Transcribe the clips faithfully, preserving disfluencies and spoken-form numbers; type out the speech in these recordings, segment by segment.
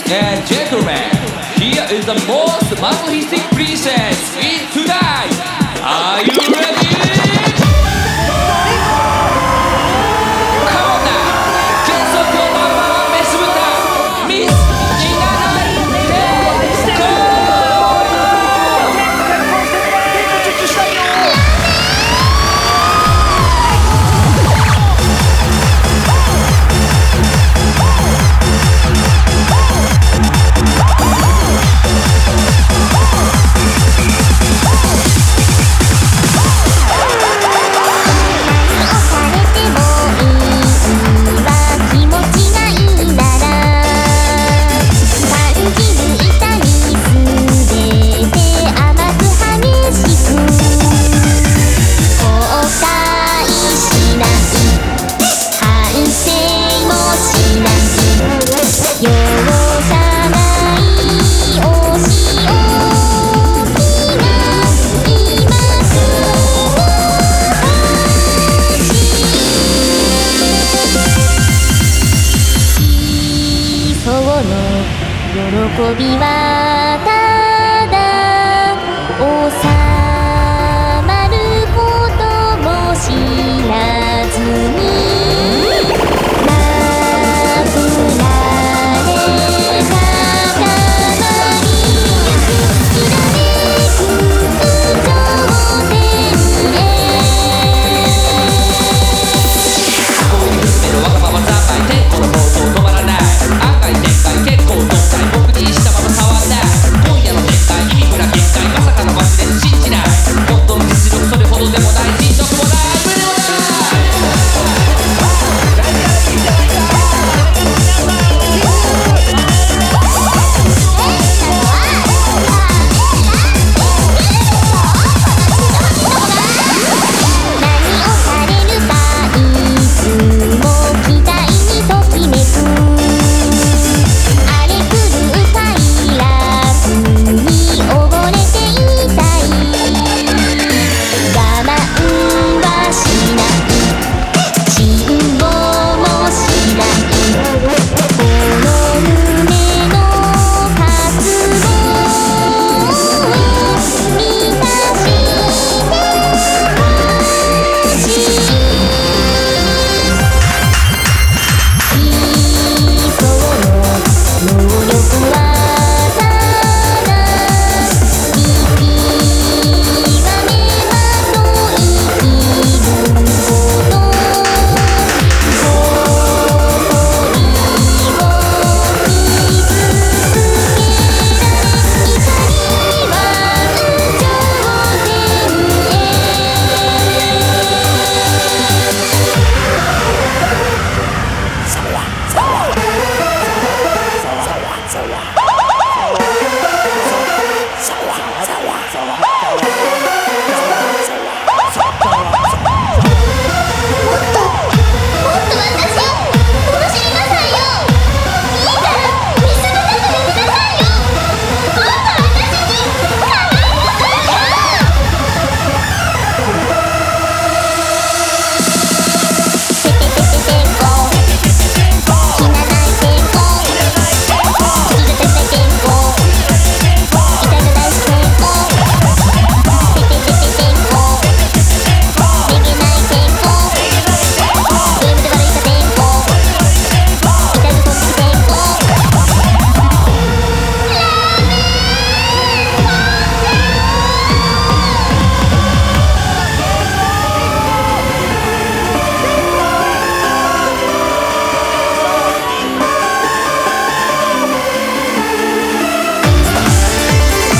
and gentlemen, here is the most masochistic princess in tonight. Are you ready? Come on now, get up your mama, Miss Buta, Miss 喜びはただ収まることも知らずになぶられたたまにきらめく頂点へこういう娘のわがまま三昧天候の暴走止まらない案外展開結構どっかい僕にしたまま変わんない今夜の展開意味不な限界まさかの忘れ信じない本当の実力それほどでもない人徳もない無理も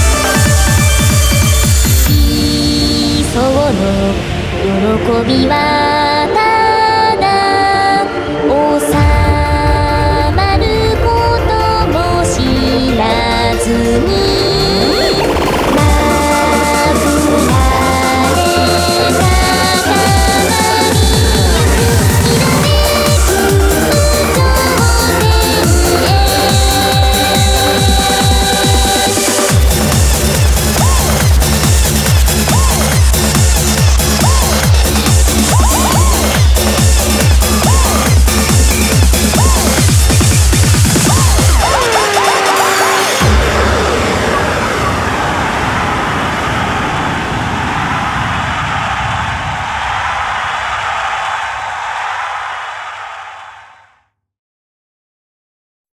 喜びは